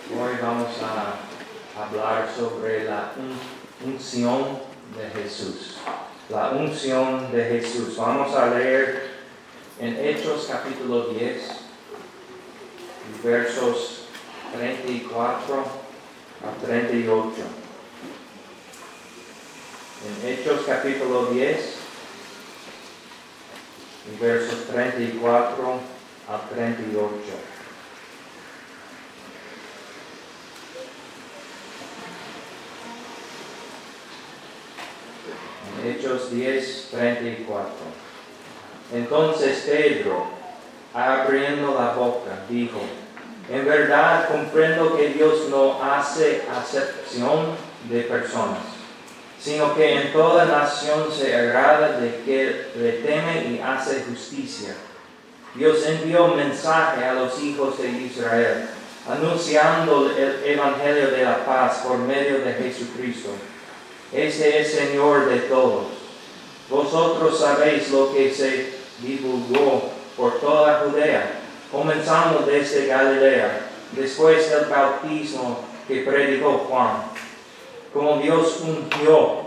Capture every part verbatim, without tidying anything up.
Hoy vamos a hablar sobre la un- unción de Jesús. La unción de Jesús. Vamos a leer en Hechos capítulo diez, versos treinta y cuatro a treinta y ocho. En Hechos capítulo diez, versos treinta y cuatro a treinta y ocho. Hechos diez, treinta y cuatro. Entonces Pedro, abriendo la boca, dijo: en verdad comprendo que Dios no hace acepción de personas, sino que en toda nación se agrada de que le teme y hace justicia. Dios envió mensaje a los hijos de Israel, anunciando el evangelio de la paz por medio de Jesucristo. Este es Señor de todos. Vosotros sabéis lo que se divulgó por toda Judea, comenzando desde Galilea, después del bautismo que predicó Juan, como Dios ungió,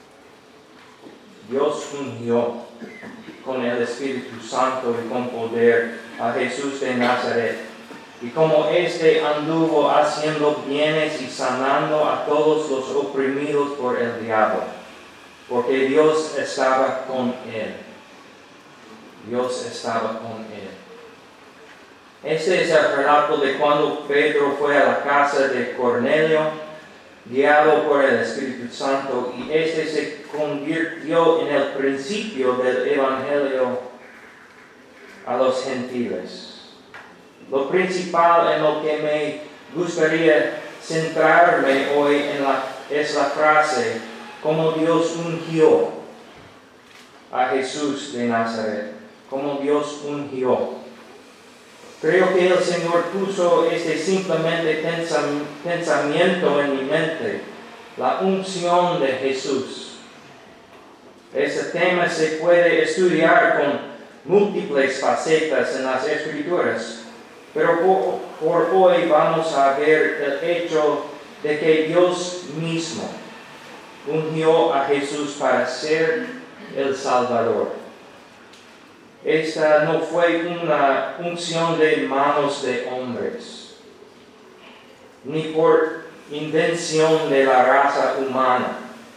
Dios ungió con el Espíritu Santo y con poder a Jesús de Nazaret. Y como éste anduvo haciendo bienes y sanando a todos los oprimidos por el diablo, porque Dios estaba con él. Dios estaba con él. Este es el relato de cuando Pedro fue a la casa de Cornelio, guiado por el Espíritu Santo, y este se convirtió en el principio del Evangelio a los gentiles. Lo principal en lo que me gustaría centrarme hoy en la, es la frase, como Dios ungió a Jesús de Nazaret. Como Dios ungió. Creo que el Señor puso este simplemente pensamiento en mi mente, la unción de Jesús. Este tema se puede estudiar con múltiples facetas en las Escrituras. Pero por, por hoy vamos a ver el hecho de que Dios mismo ungió a Jesús para ser el Salvador. Esta no fue una unción de manos de hombres, ni por invención de la raza humana.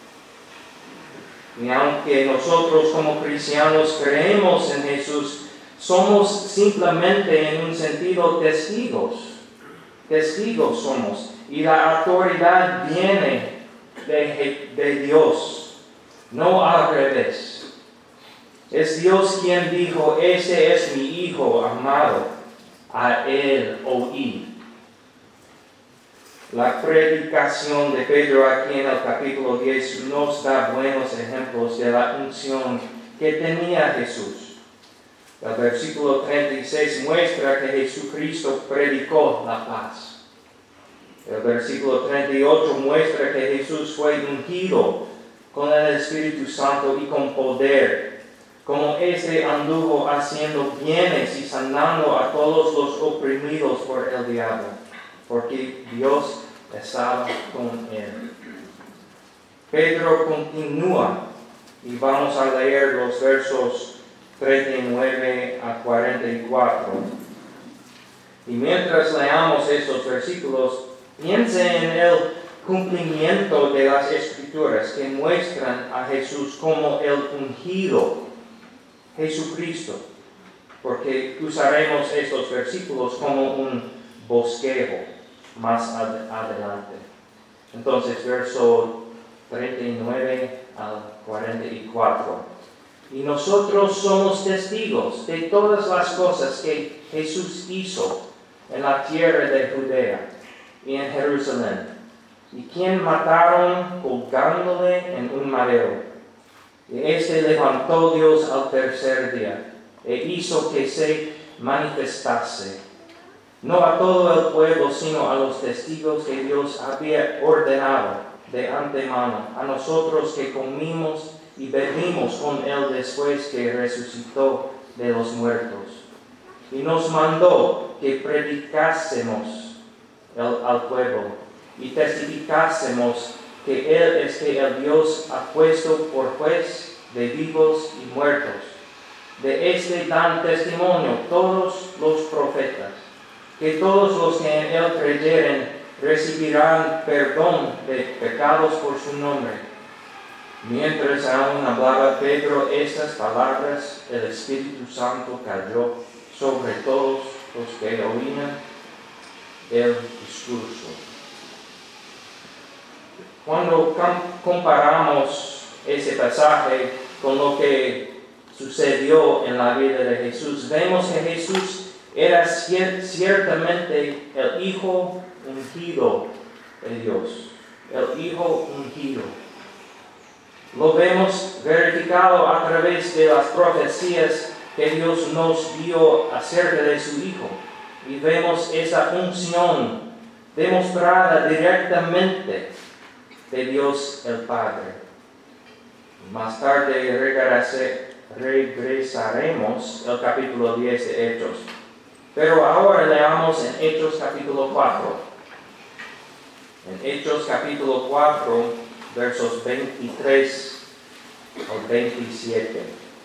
Y aunque nosotros como cristianos creemos en Jesús, somos simplemente en un sentido testigos. Testigos somos. Y la autoridad viene de, de Dios, no al revés. Es Dios quien dijo: este es mi Hijo amado, a él oíd. La predicación de Pedro aquí en el capítulo diez nos da buenos ejemplos de la unción que tenía Jesús. El versículo treinta y seis muestra que Jesucristo predicó la paz. El versículo treinta y ocho muestra que Jesús fue ungido con el Espíritu Santo y con poder, como éste anduvo haciendo bienes y sanando a todos los oprimidos por el diablo, porque Dios estaba con él. Pedro continúa y vamos a leer los versos treinta y nueve a cuarenta y cuatro. Y mientras leamos estos versículos, piense en el cumplimiento de las Escrituras que muestran a Jesús como el ungido, Jesucristo, porque usaremos estos versículos como un bosquejo más ad- adelante. Entonces, verso treinta y nueve al cuarenta y cuatro. Y nosotros somos testigos de todas las cosas que Jesús hizo en la tierra de Judea y en Jerusalén, y quien mataron colgándole en un madero. Y este levantó Dios al tercer día, e hizo que se manifestase, no a todo el pueblo, sino a los testigos que Dios había ordenado de antemano, a nosotros que comimos y bebimos con él después que resucitó de los muertos. Y nos mandó que predicásemos el, al pueblo y testificásemos que Él es que el Dios ha puesto por juez de vivos y muertos. De este dan testimonio todos los profetas, que todos los que en Él creyeren recibirán perdón de pecados por su nombre. Mientras aún hablaba Pedro estas palabras, el Espíritu Santo cayó sobre todos los que oían el discurso. Cuando comparamos ese pasaje con lo que sucedió en la vida de Jesús, vemos que Jesús era cier- ciertamente el Hijo ungido de Dios, el Hijo ungido. Lo vemos verificado a través de las profecías que Dios nos dio acerca de su Hijo. Y vemos esa unción demostrada directamente de Dios el Padre. Más tarde regrese, regresaremos al capítulo diez de Hechos. Pero ahora leamos en Hechos capítulo cuatro. En Hechos capítulo cuatro, versos veintitrés al veintisiete.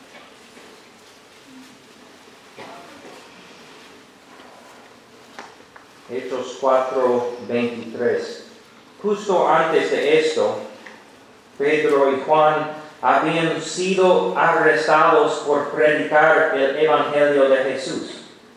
Hechos cuatro, veintitrés. Justo antes de esto, Pedro y Juan habían sido arrestados por predicar el Evangelio de Jesús.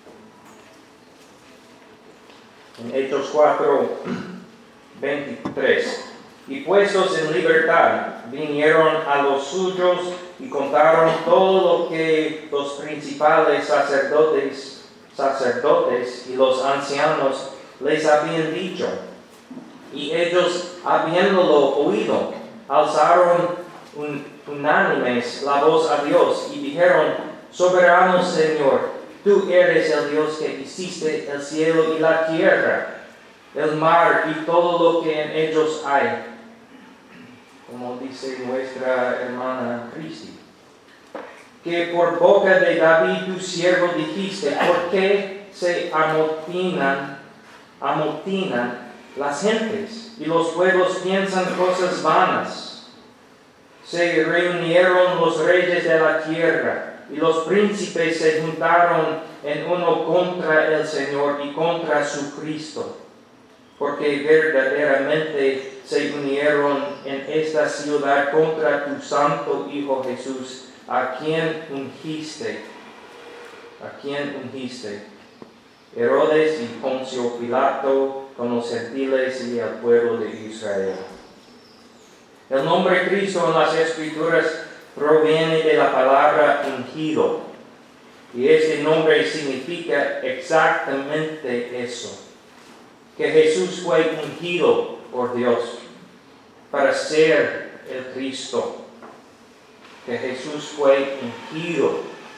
En Hechos cuatro, veintitrés. Y puestos en libertad, vinieron a los suyos y contaron todo lo que los principales sacerdotes, sacerdotes y los ancianos les habían dicho. Y ellos, habiéndolo oído, alzaron un, unánimes la voz a Dios y dijeron: Soberano Señor, tú eres el Dios que hiciste el cielo y la tierra, el mar y todo lo que en ellos hay. Como dice nuestra hermana Cristi, que por boca de David tu siervo dijiste: ¿por qué se amotinan, amotinan las gentes y los pueblos piensan cosas vanas? Se reunieron los reyes de la tierra y los príncipes se juntaron en uno contra el Señor y contra su Cristo, porque verdaderamente se unieron en esta ciudad contra tu santo Hijo Jesús, a quien ungiste, a quien ungiste, Herodes y Poncio Pilato, con los gentiles y el pueblo de Israel. El nombre Cristo en las Escrituras proviene de la palabra ungido, y este nombre significa exactamente eso, que Jesús fue ungido por Dios para ser el Cristo, que Jesús fue ungido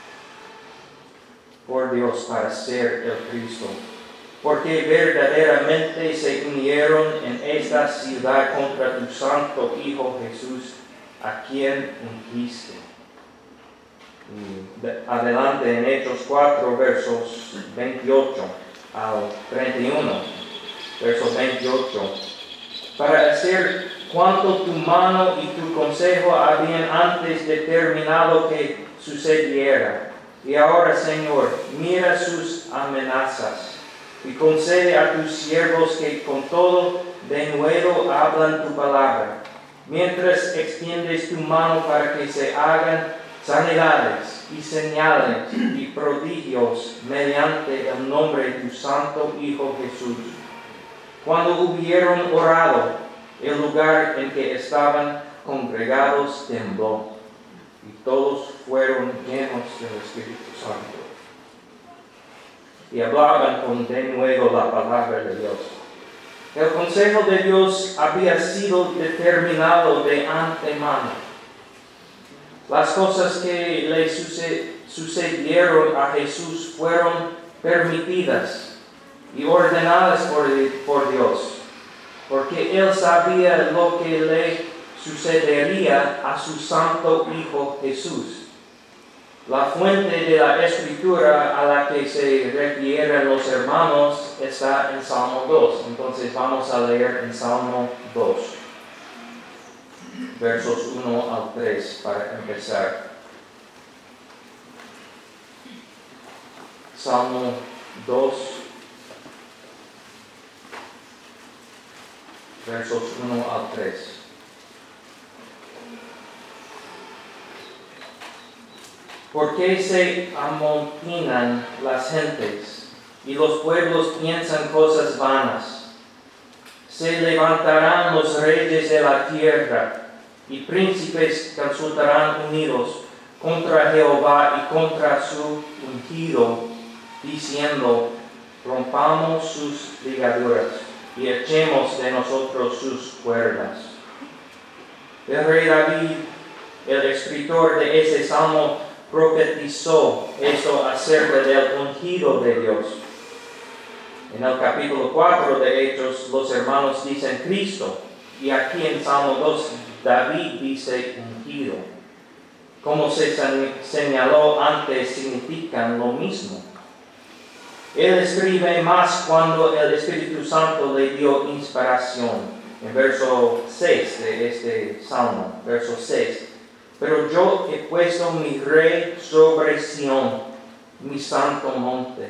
por Dios para ser el Cristo, porque verdaderamente se unieron en esta ciudad contra tu santo Hijo Jesús, a quien ungiste. Adelante en Hechos cuatro, versos veintiocho al treinta y uno. Verso veintiocho. Para hacer cuanto tu mano y tu consejo habían antes determinado que sucediera. Y ahora, Señor, mira sus amenazas y concede a tus siervos que con todo denuedo hablan tu palabra, mientras extiendes tu mano para que se hagan sanidades y señales y prodigios mediante el nombre de tu santo Hijo Jesús. Cuando hubieron orado, el lugar en que estaban congregados tembló, y todos fueron llenos del Espíritu Santo, y hablaban con denuedo la palabra de Dios. El consejo de Dios había sido determinado de antemano. Las cosas que le sucedieron a Jesús fueron permitidas y ordenadas por, por Dios, porque Él sabía lo que le sucedería a su santo Hijo Jesús. La fuente de la escritura a la que se refieren los hermanos está en Salmo dos. Entonces vamos a leer en Salmo dos, versos uno al tres para empezar. Salmo dos, versos uno al tres. ¿Por qué se amotinan las gentes y los pueblos piensan cosas vanas? Se levantarán los reyes de la tierra y príncipes consultarán unidos contra Jehová y contra su ungido, diciendo: rompamos sus ligaduras y echemos de nosotros sus cuerdas. El rey David, el escritor de ese salmo, profetizó esto acerca del ungido de Dios. En el capítulo cuatro de Hechos, los hermanos dicen Cristo, y aquí en Salmo dos, David dice ungido. Como se señaló antes, significan lo mismo. Él escribe más cuando el Espíritu Santo le dio inspiración. En verso seis de este Salmo, verso seis. Pero yo he puesto mi rey sobre Sión, mi santo monte.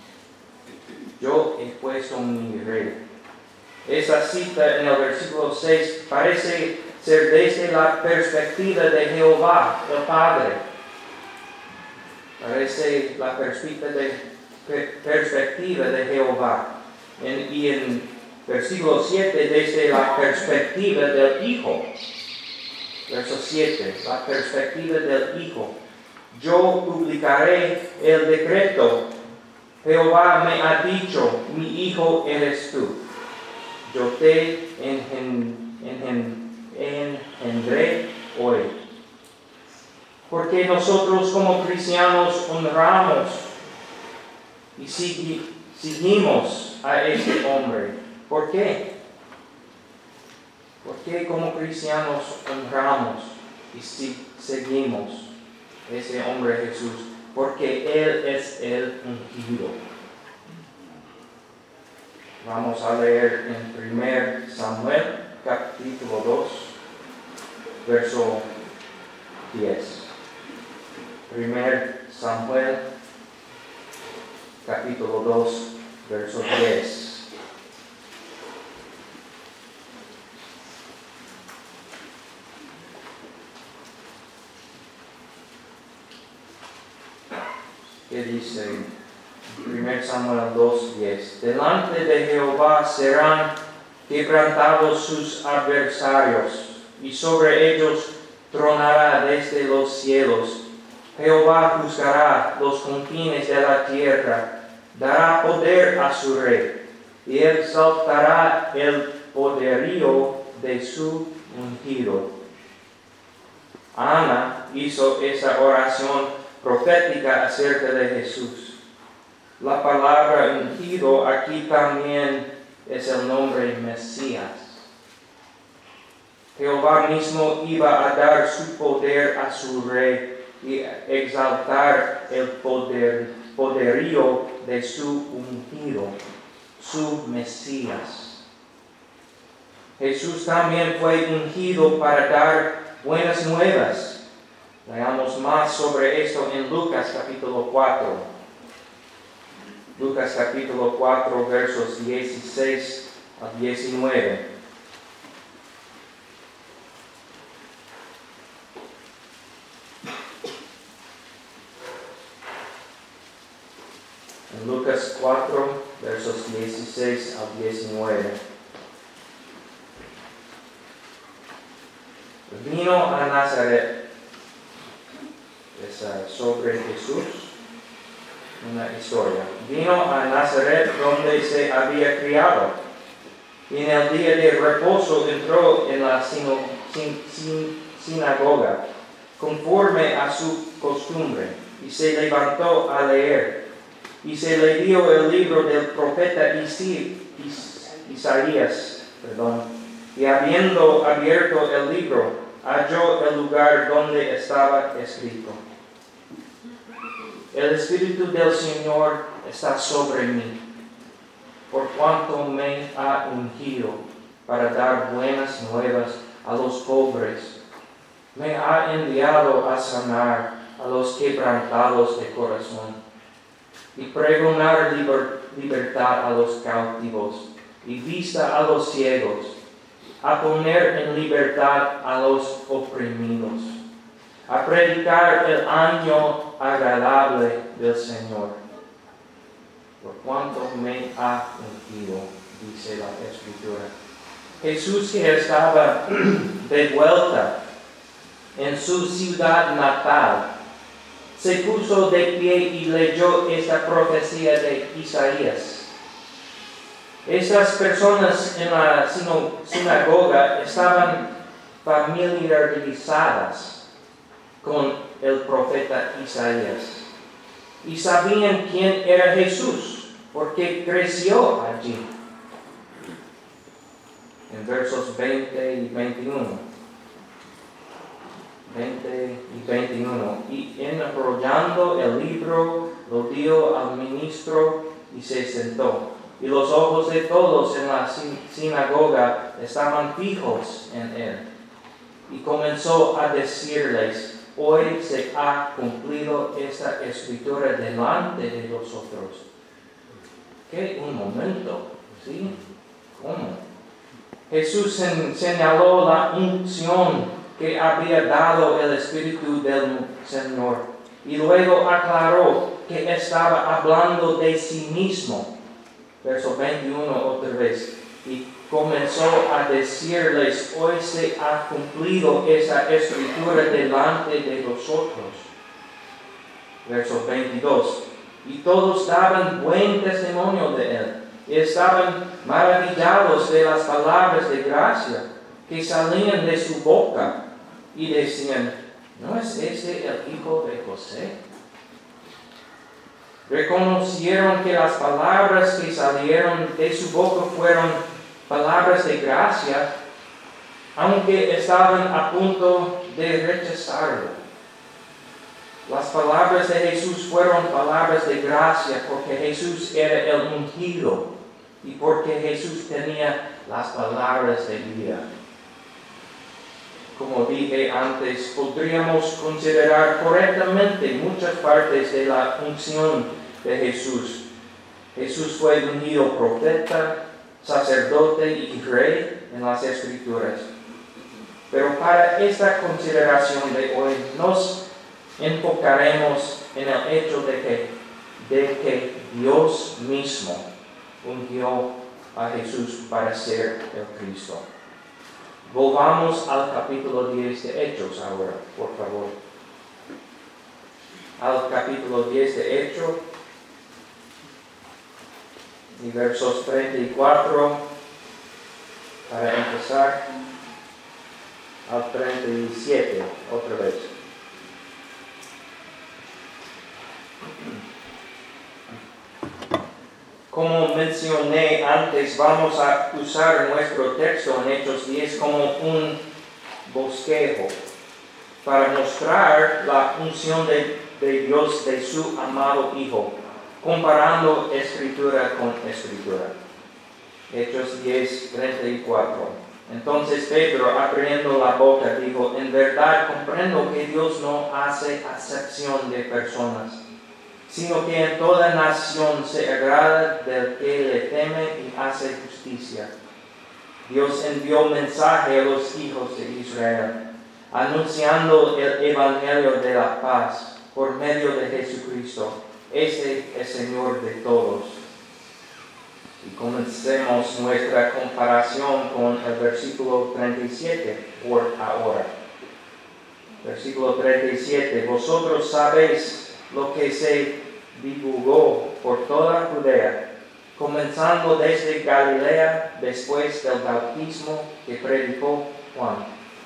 Yo he puesto mi rey. Esa cita en el versículo seis parece ser desde la perspectiva de Jehová, el Padre. Parece la perspectiva de, perspectiva de Jehová. En, y en versículo siete, desde la perspectiva del Hijo. Verso siete, la perspectiva del Hijo. Yo publicaré el decreto. Jehová me ha dicho: mi hijo eres tú. Yo te engen, engen, engendré hoy. Porque nosotros como cristianos honramos y sigui, seguimos a este hombre. ¿Por qué? ¿Por qué como cristianos honramos y si seguimos a ese hombre Jesús? Porque Él es el ungido. Vamos a leer en primer Samuel, capítulo dos, verso diez. primer Samuel, capítulo dos, verso diez. Que dice, primer Samuel dos, diez. Delante de Jehová serán quebrantados sus adversarios, y sobre ellos tronará desde los cielos. Jehová juzgará los confines de la tierra, dará poder a su rey, y exaltará el poderío de su ungido. Ana hizo esa oración profética acerca de Jesús. La palabra ungido aquí también es el nombre Mesías. Jehová mismo iba a dar su poder a su rey y exaltar el poder, poderío de su ungido, su Mesías. Jesús también fue ungido para dar buenas nuevas. Leamos más sobre esto en Lucas capítulo cuatro. Lucas capítulo cuatro, versos dieciséis a diecinueve. En Lucas cuatro, versos dieciséis a diecinueve. Vino a Nazaret. Es uh, sobre Jesús, una historia. Vino a Nazaret donde se había criado, y en el día de reposo entró en la sino, sin, sin, sinagoga, conforme a su costumbre, y se levantó a leer. Y se le dio el libro del profeta Isi, Is, Isaías, perdón, y habiendo abierto el libro, halló el lugar donde estaba escrito: el Espíritu del Señor está sobre mí, por cuanto me ha ungido para dar buenas nuevas a los pobres. Me ha enviado a sanar a los quebrantados de corazón y pregonar liber- libertad a los cautivos y vista a los ciegos, a poner en libertad a los oprimidos, a predicar el año agradable del Señor. Por cuanto me ha ungido, dice la Escritura. Jesús, que estaba de vuelta en su ciudad natal, se puso de pie y leyó esta profecía de Isaías. Estas personas en la sinagoga estaban familiarizadas con el profeta Isaías y sabían quién era Jesús, porque creció allí. En versos veinte y veintiuno. veinte y veintiuno. Y enrollando el libro, lo dio al ministro y se sentó. Y los ojos de todos en la sinagoga estaban fijos en él. Y comenzó a decirles: hoy se ha cumplido esta escritura delante de vosotros. ¿Qué? Un momento, ¿sí? ¿Cómo? Jesús señaló la unción que había dado el Espíritu del Señor y luego aclaró que estaba hablando de sí mismo. Verso veintiuno otra vez. Y comenzó a decirles: hoy se ha cumplido esa escritura delante de vosotros. Verso veintidós. Y todos daban buen testimonio de él, y estaban maravillados de las palabras de gracia que salían de su boca, y decían: ¿no es este el hijo de José? Reconocieron que las palabras que salieron de su boca fueron palabras de gracia, aunque estaban a punto de rechazarlo. Las palabras de Jesús fueron palabras de gracia porque Jesús era el ungido y porque Jesús tenía las palabras de vida. Como dije antes, podríamos considerar correctamente muchas partes de la unción de Jesús. Jesús fue ungido profeta, sacerdote y rey en las Escrituras. Pero para esta consideración de hoy nos enfocaremos en el hecho de que, de que Dios mismo ungió a Jesús para ser el Cristo. Volvamos al capítulo diez de Hechos ahora, por favor. Al capítulo diez de Hechos, y versos treinta y cuatro, para empezar, al treinta y siete, otra vez. Como mencioné antes, vamos a usar nuestro texto en Hechos diez como un bosquejo para mostrar la unción de, de Dios de su amado Hijo, comparando escritura con escritura. Hechos diez, treinta y cuatro. Entonces Pedro, abriendo la boca, dijo: en verdad comprendo que Dios no hace acepción de personas, sino que en toda nación se agrada del que le teme y hace justicia. Dios envió mensaje a los hijos de Israel, anunciando el evangelio de la paz por medio de Jesucristo. Este es Señor de todos. Y comencemos nuestra comparación con el versículo treinta y siete por ahora. Versículo treinta y siete. Vosotros sabéis lo que se divulgó por toda Judea, comenzando desde Galilea después del bautismo que predicó Juan.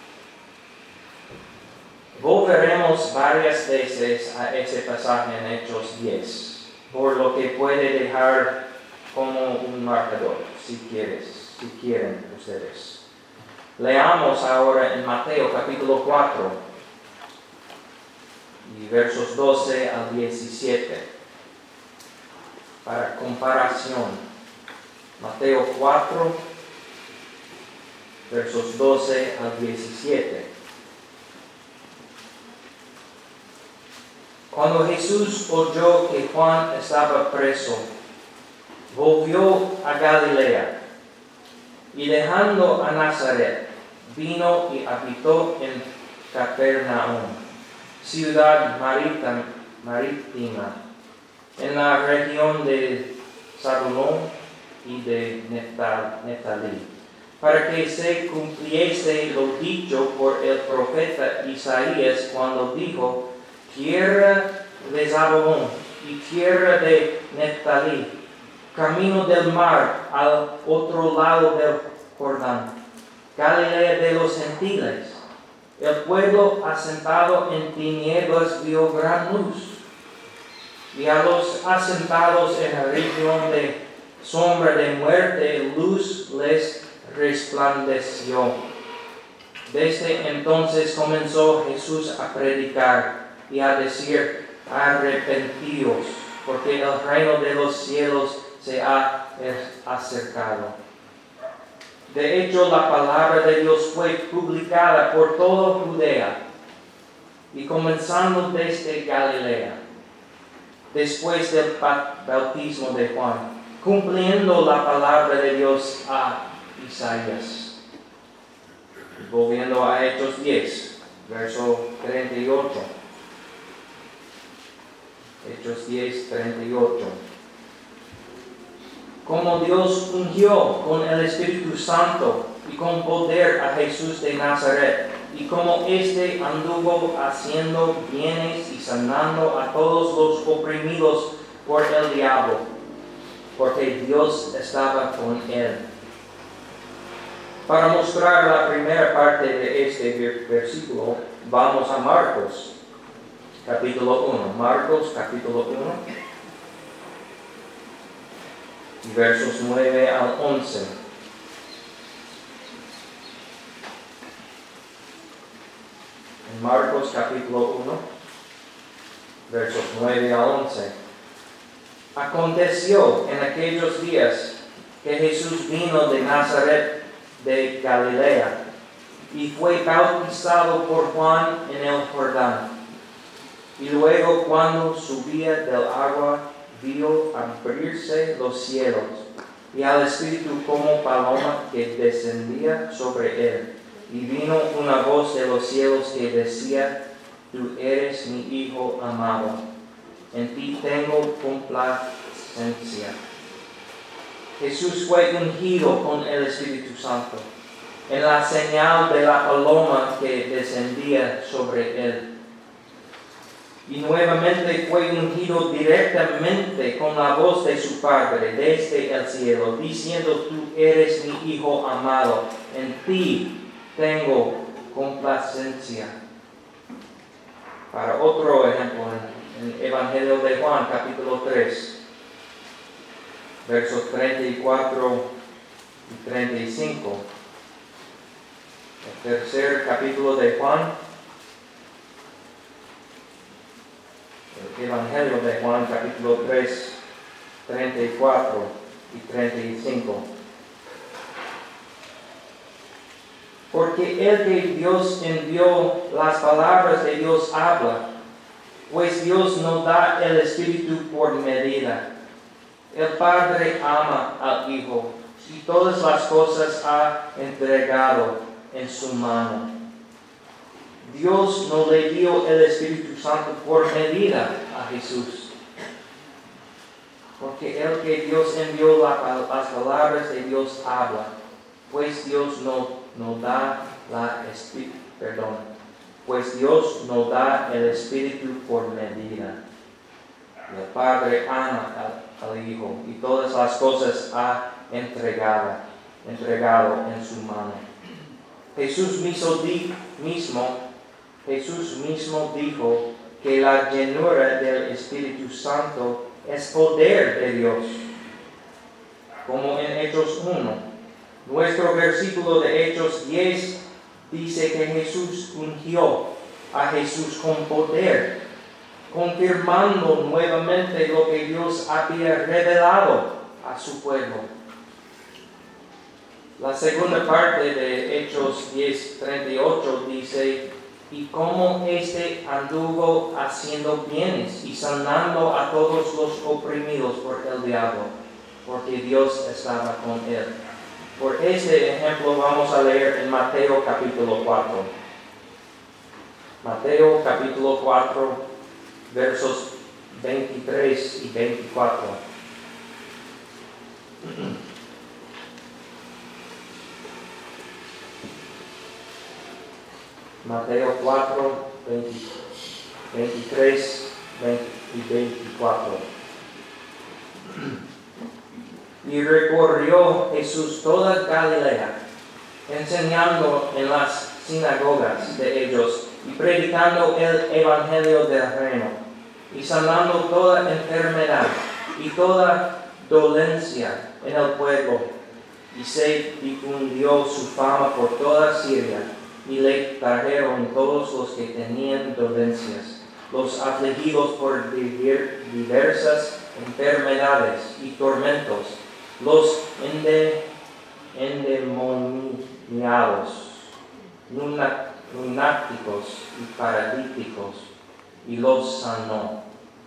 Volveremos varias veces a ese pasaje en Hechos diez, por lo que puede dejar como un marcador, si quieres, si quieren ustedes. Leamos ahora en Mateo capítulo cuatro. y versos doce al diecisiete. Para comparación, Mateo cuatro, versos doce al diecisiete. Cuando Jesús oyó que Juan estaba preso, volvió a Galilea, y dejando a Nazaret, vino y habitó en Capernaum, ciudad marítima, marítima en la región de Zabulón y de Neftalí, para que se cumpliese lo dicho por el profeta Isaías cuando dijo: tierra de Zabulón y tierra de Neftalí, camino del mar al otro lado del Jordán, Galilea de los gentiles. El pueblo asentado en tinieblas vio gran luz, y a los asentados en la región de sombra de muerte, luz les resplandeció. Desde entonces comenzó Jesús a predicar y a decir: arrepentíos, porque el reino de los cielos se ha acercado. De hecho, la palabra de Dios fue publicada por toda Judea, y comenzando desde Galilea, después del bautismo de Juan, cumpliendo la palabra de Dios a Isaías. Volviendo a Hechos diez, verso treinta y ocho. Hechos diez, treinta y ocho. Como Dios ungió con el Espíritu Santo y con poder a Jesús de Nazaret, y como éste anduvo haciendo bienes y sanando a todos los oprimidos por el diablo, porque Dios estaba con él. Para mostrar la primera parte de este versículo, vamos a Marcos, capítulo uno. Marcos, capítulo uno. Y versos nueve al once. En Marcos capítulo uno, versos nueve al once. Aconteció en aquellos días que Jesús vino de Nazaret de Galilea y fue bautizado por Juan en el Jordán. Y luego, cuando subía del agua, vio abrirse los cielos, y al Espíritu como paloma que descendía sobre él. Y vino una voz de los cielos que decía: tú eres mi Hijo amado, en ti tengo complacencia. Jesús fue ungido con el Espíritu Santo, en la señal de la paloma que descendía sobre él. Y nuevamente fue ungido directamente con la voz de su Padre desde el cielo, diciendo: tú eres mi Hijo amado, en ti tengo complacencia. Para otro ejemplo, en el Evangelio de Juan, capítulo tres, versos treinta y cuatro y treinta y cinco. El tercer capítulo de Juan, el Evangelio de Juan, capítulo tres, treinta y cuatro y treinta y cinco. Porque el que Dios envió, las palabras de Dios habla, pues Dios no da el Espíritu por medida. El Padre ama al Hijo y todas las cosas ha entregado en su mano. Dios no le dio el Espíritu Santo por medida a Jesús, porque el que Dios envió, la, las palabras de Dios habla, pues Dios no, no da la Espíritu, perdón, pues Dios no da el Espíritu por medida. El Padre ama al, al Hijo y todas las cosas ha entregado, entregado en su mano. Jesús mismo, mismo Jesús mismo dijo que la llenura del Espíritu Santo es poder de Dios, como en Hechos uno. Nuestro versículo de Hechos diez dice que Jesús ungió a Jesús con poder confirmando nuevamente lo que Dios había revelado a su pueblo. La segunda parte de Hechos diez treinta y ocho dice: y cómo éste anduvo haciendo bienes y sanando a todos los oprimidos por el diablo, porque Dios estaba con él. Por este ejemplo vamos a leer en Mateo capítulo cuatro. Mateo capítulo cuatro, versos veintitrés y veinticuatro. Mateo cuatro, veintitrés y veinticuatro. Y recorrió Jesús toda Galilea, enseñando en las sinagogas de ellos y predicando el evangelio del reino, y sanando toda enfermedad y toda dolencia en el pueblo. Y se difundió su fama por toda Siria, y le trajeron todos los que tenían dolencias, los afligidos por diversas enfermedades y tormentos, los endemoniados, lunáticos y paralíticos, y los sanó.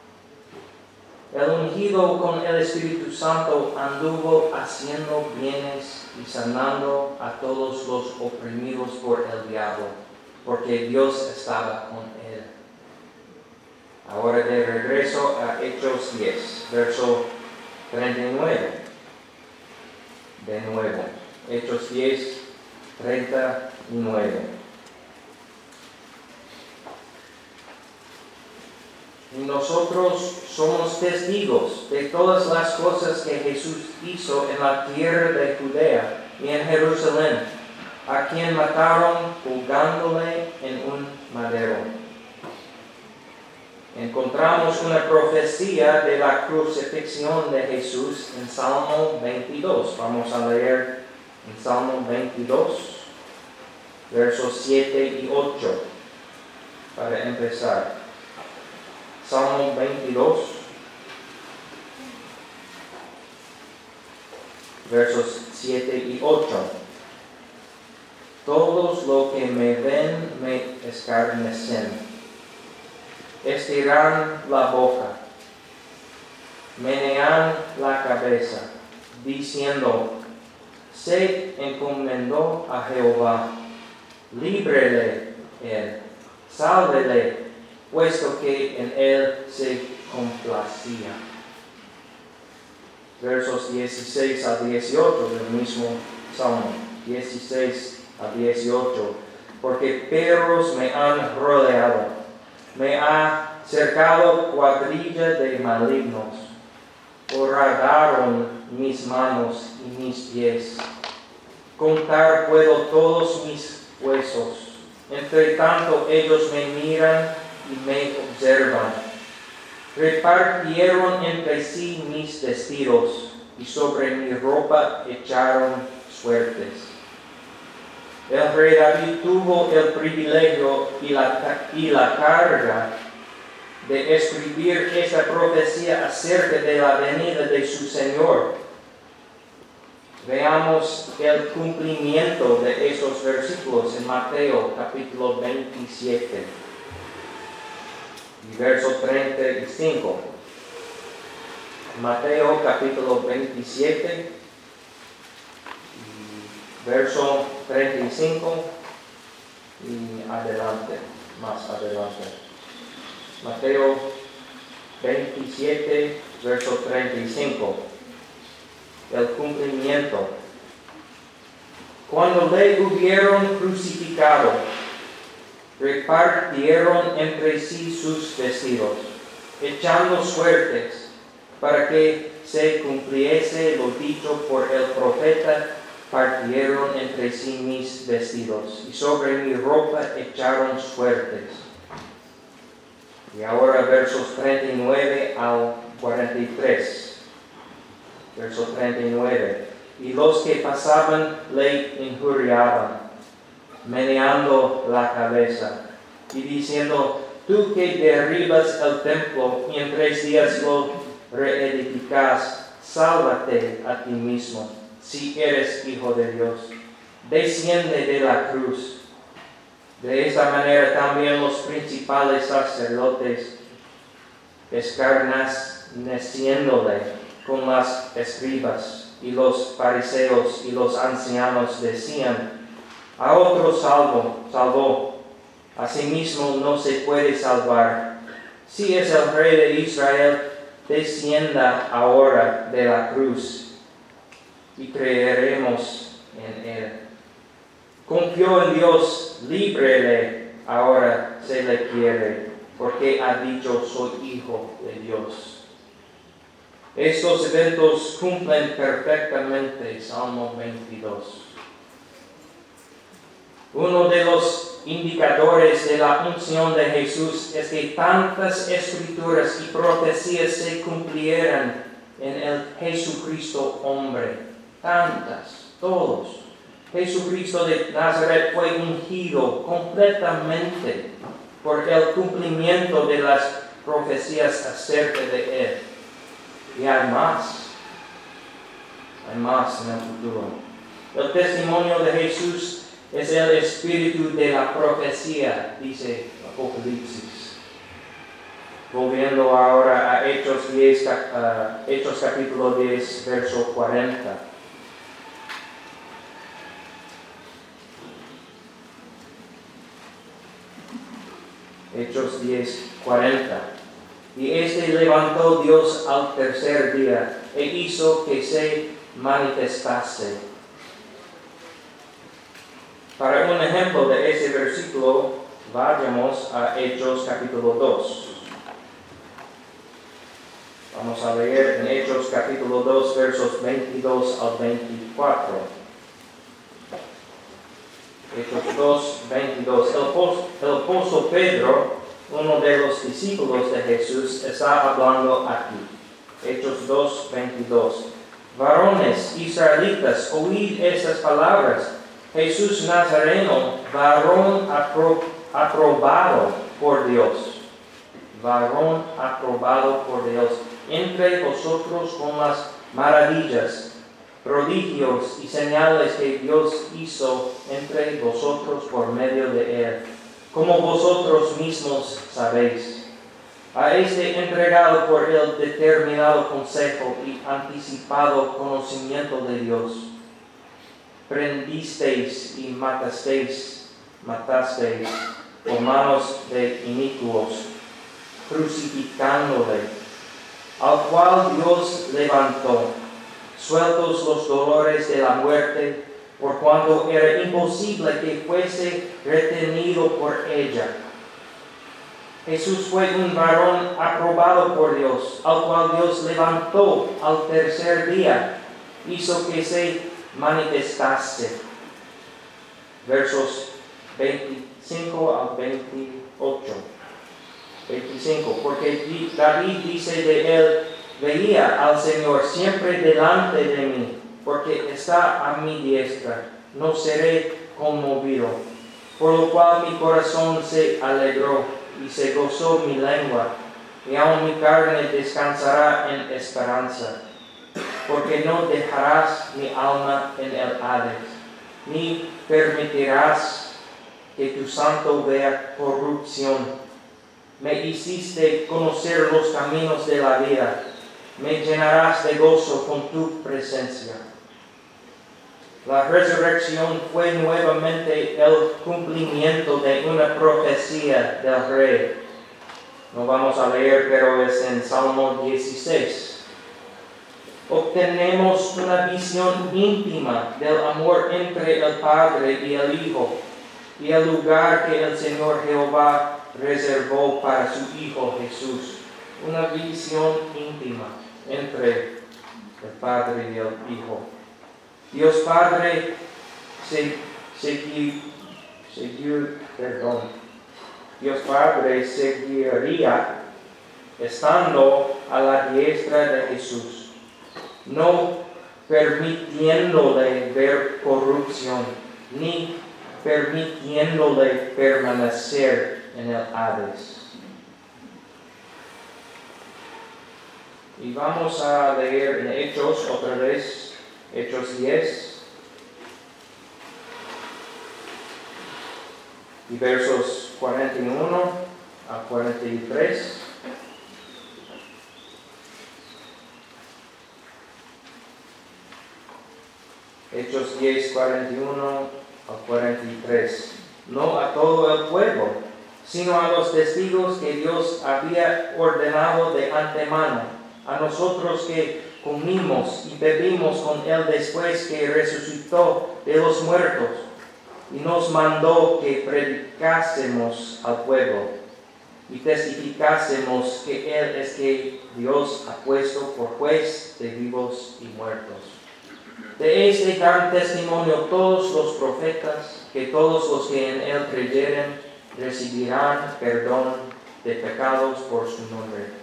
El ungido con el Espíritu Santo anduvo haciendo bienes y sanando a todos los oprimidos por el diablo, porque Dios estaba con él. Ahora de regreso a Hechos diez, verso treinta y nueve. De nuevo, Hechos diez, treinta y nueve. Y nosotros somos testigos de todas las cosas que Jesús hizo en la tierra de Judea y en Jerusalén, a quien mataron colgándole en un madero. Encontramos una profecía de la crucifixión de Jesús en Salmo veintidós. Vamos a leer en Salmo veintidós, versos siete y ocho, para empezar. Salmo veintidós, versos siete y ocho. Todos los que me ven me escarnecen, estiran la boca, menean la cabeza, diciendo: se encomendó a Jehová, líbrele él, sálvele, puesto que en él se complacía. Versos dieciséis a dieciocho del mismo Salmo, dieciséis a dieciocho. Porque perros me han rodeado, me ha cercado cuadrilla de malignos, horadaron mis manos y mis pies. Contar puedo todos mis huesos, entre tanto ellos me miran y me observan. Repartieron entre sí mis vestidos, y sobre mi ropa echaron suertes. El rey David tuvo el privilegio y la, y la carga de escribir esta profecía acerca de la venida de su Señor. Veamos el cumplimiento de esos versículos en Mateo capítulo veintisiete. Y verso treinta y cinco. Mateo capítulo veintisiete, verso treinta y cinco y adelante, más adelante. Mateo veintisiete, verso treinta y cinco. El cumplimiento. Cuando le hubieron crucificado, repartieron entre sí sus vestidos, echando suertes, para que se cumpliese lo dicho por el profeta: partieron entre sí mis vestidos, y sobre mi ropa echaron suertes. Y ahora versos treinta y nueve al cuarenta y tres. Verso treinta y nueve. Y los que pasaban le injuriaban, meneando la cabeza y diciendo: tú que derribas el templo y en tres días lo reedificas, sálvate a ti mismo, si eres hijo de Dios. Desciende de la cruz. De esta manera también los principales sacerdotes, escarneciéndole con las escribas y los fariseos y los ancianos, decían: a otro salvo, salvó, a sí mismo no se puede salvar. Si es el Rey de Israel, descienda ahora de la cruz y creeremos en él. Confió en Dios, líbrele ahora se le quiere, porque ha dicho: soy hijo de Dios. Estos eventos cumplen perfectamente Salmo veintidós. Uno de los indicadores de la unción de Jesús es que tantas escrituras y profecías se cumplieran en el Jesucristo hombre. Tantas, todos. Jesucristo de Nazaret fue ungido completamente por el cumplimiento de las profecías acerca de él. Y hay más. Hay más en el futuro. El testimonio de Jesús es el espíritu de la profecía, dice Apocalipsis. Volviendo ahora a Hechos, diez, uh, Hechos capítulo diez, verso cuarenta. Hechos diez, cuarenta. Y este levantó Dios al tercer día e hizo que se manifestase. Para un ejemplo de ese versículo, vayamos a Hechos capítulo dos. Vamos a leer en Hechos capítulo dos, versos veintidós al veinticuatro. Hechos dos, veintidós. El, el apóstol Pedro, uno de los discípulos de Jesús, está hablando aquí. Hechos dos, veintidós. Varones israelitas, oíd estas palabras. Jesús Nazareno, varón apro, aprobado por Dios. Varón aprobado por Dios. Entre vosotros con las maravillas, prodigios y señales que Dios hizo entre vosotros por medio de él, como vosotros mismos sabéis. A este entregado por el determinado consejo y anticipado conocimiento de Dios, prendisteis y matasteis, matasteis por manos de inicuos, crucificándole, al cual Dios levantó, sueltos los dolores de la muerte, por cuanto era imposible que fuese retenido por ella. Jesús fue un varón aprobado por Dios, al cual Dios levantó al tercer día, hizo que se manifestase. Versos veinticinco al veintiocho. veinticinco. Porque David dice de él: veía al Señor siempre delante de mí, porque está a mi diestra, no seré conmovido. Por lo cual mi corazón se alegró y se gozó mi lengua, y aun mi carne descansará en esperanza. Porque no dejarás mi alma en el Hades, ni permitirás que tu santo vea corrupción. Me hiciste conocer los caminos de la vida, me llenarás de gozo con tu presencia. La resurrección fue nuevamente el cumplimiento de una profecía del Rey. No vamos a leer, pero es en Salmo dieciséis. Obtenemos una visión íntima del amor entre el Padre y el Hijo, y el lugar que el Señor Jehová reservó para su Hijo Jesús. Una visión íntima entre el Padre y el Hijo. Dios Padre seguir, seguir, perdón. Dios Padre seguiría estando a la diestra de Jesús, no permitiéndole ver corrupción, ni permitiéndole permanecer en el Hades. Y vamos a leer en Hechos otra vez, Hechos diez, y versos cuarenta y uno a cuarenta y tres. Hechos diez, cuarenta y uno a cuarenta y tres. No a todo el pueblo, sino a los testigos que Dios había ordenado de antemano, a nosotros que comimos y bebimos con Él después que resucitó de los muertos, y nos mandó que predicásemos al pueblo y testificásemos que Él es que Dios ha puesto por juez de vivos y muertos. De este dan testimonio todos los profetas, que todos los que en Él creyeren recibirán perdón de pecados por su nombre.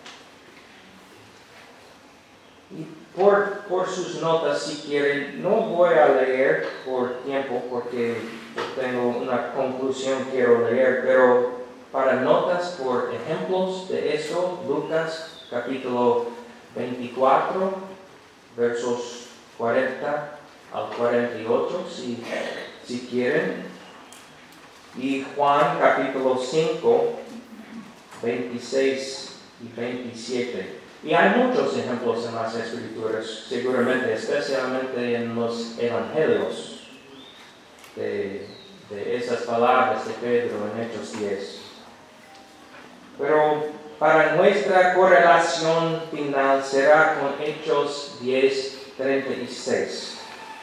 Y por, por sus notas, si quieren, no voy a leer por tiempo porque tengo una conclusión que quiero leer, pero para notas, por ejemplos de esto, Lucas capítulo veinticuatro, versos cuarenta al cuarenta y ocho, si, si quieren, y Juan capítulo cinco, veintiséis y veintisiete. Y hay muchos ejemplos en las Escrituras, seguramente, especialmente en los Evangelios, de, de esas palabras de Pedro en Hechos diez. Pero para nuestra correlación final será con Hechos diez, treinta y seis.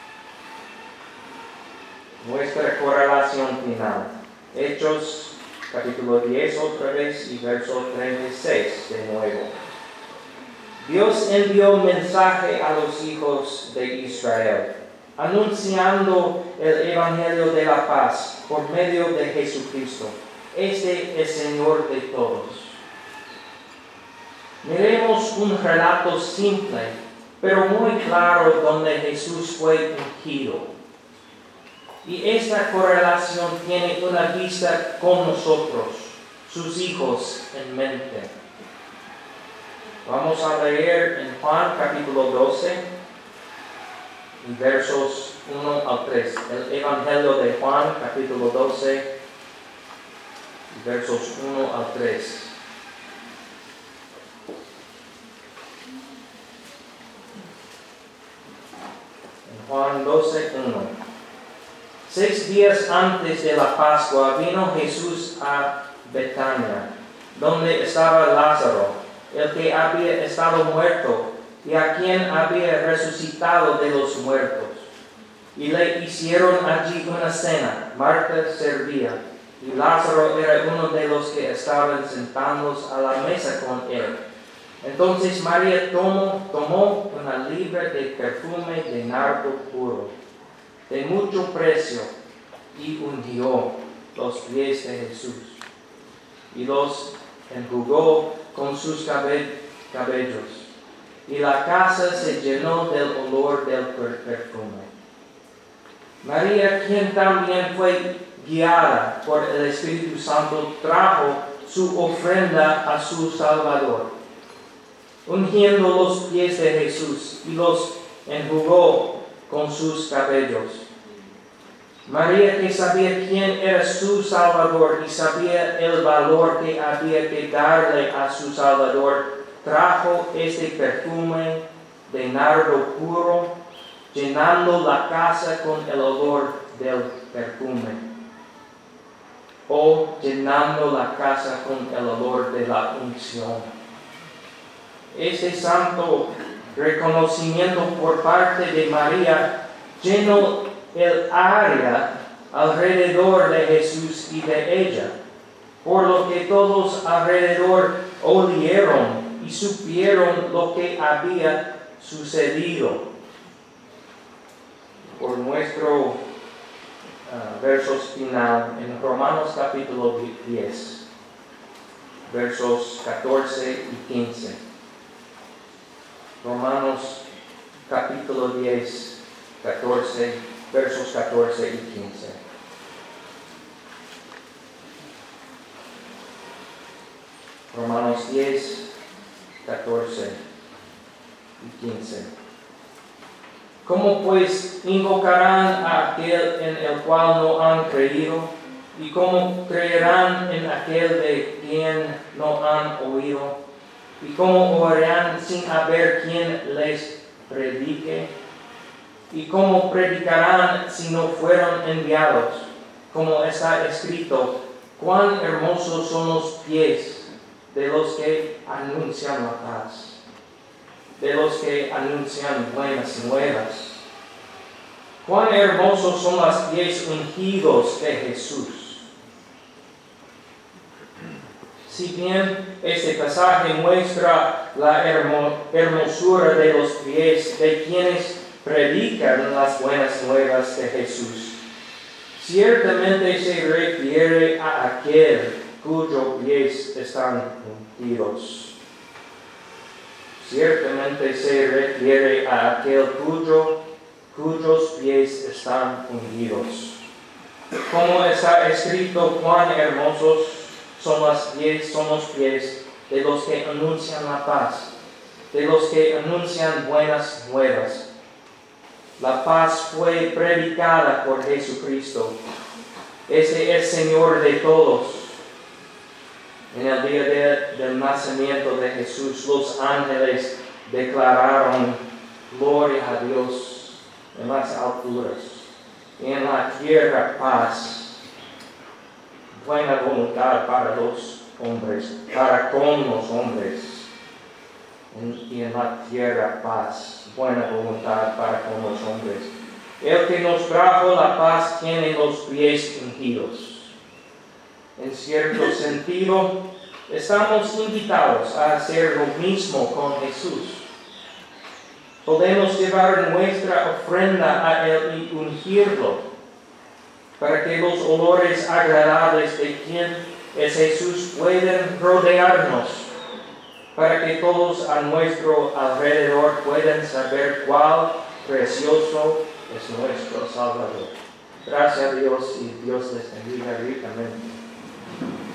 Nuestra correlación final. Hechos capítulo diez otra vez y verso treinta y seis de nuevo. Dios envió mensaje a los hijos de Israel, anunciando el Evangelio de la paz por medio de Jesucristo. Este es Señor de todos. Miremos un relato simple, pero muy claro, donde Jesús fue ungido. Y esta correlación tiene una vista con nosotros, sus hijos, en mente. Vamos a leer en Juan capítulo doce, y versos uno al tres. El Evangelio de Juan capítulo doce, y versos uno al tres. En Juan doce, uno. Seis días antes de la Pascua vino Jesús a Betania, donde estaba Lázaro, el que había estado muerto y a quien había resucitado de los muertos. Y le hicieron allí una cena. Marta servía, y Lázaro era uno de los que estaban sentados a la mesa con él. Entonces María tomó, tomó una libra de perfume de nardo puro, de mucho precio, y ungió los pies de Jesús, y los enjugó con sus cabellos, y la casa se llenó del olor del perfume. María, quien también fue guiada por el Espíritu Santo, trajo su ofrenda a su Salvador, ungiendo los pies de Jesús, y los enjugó con sus cabellos. María, que sabía quién era su Salvador y sabía el valor que había que darle a su Salvador, trajo este perfume de nardo puro, llenando la casa con el olor del perfume, o llenando la casa con el olor de la unción. Este santo reconocimiento por parte de María llenó el área alrededor de Jesús y de ella, por lo que todos alrededor oyeron y supieron lo que había sucedido. Por nuestro uh, versos final en Romanos capítulo diez, versos catorce y quince. Romanos capítulo diez, catorce, versos catorce y quince. Romanos diez, catorce y quince. ¿Cómo pues invocarán a aquel en el cual no han creído? ¿Y cómo creerán en aquel de quien no han oído? ¿Y cómo orarán sin haber quien les predique? ¿Y cómo predicarán si no fueron enviados? Como está escrito, cuán hermosos son los pies de los que anuncian la paz, de los que anuncian buenas nuevas. Cuán hermosos son los pies ungidos de Jesús. Si bien este pasaje muestra la hermo- hermosura de los pies de quienes predican las buenas nuevas de Jesús, ciertamente se refiere a aquel cuyos pies están ungidos. Ciertamente se refiere a aquel cuyo, cuyos pies están ungidos. Como está escrito, cuán hermosos son los pies, son los pies de los que anuncian la paz, de los que anuncian buenas nuevas. La paz fue predicada por Jesucristo. Ese es Señor de todos. En el día de, del nacimiento de Jesús, los ángeles declararon gloria a Dios en las alturas y en la tierra paz. Buena voluntad para los hombres, para con los hombres, en, y en la tierra paz, buena voluntad para con los hombres. El que nos trajo la paz tiene los pies ungidos. En cierto sentido, estamos invitados a hacer lo mismo con Jesús. Podemos llevar nuestra ofrenda a Él y ungirlo, para que los olores agradables de quien es Jesús puedan rodearnos, para que todos a nuestro alrededor puedan saber cuál precioso es nuestro Salvador. Gracias a Dios y Dios les bendiga ricamente.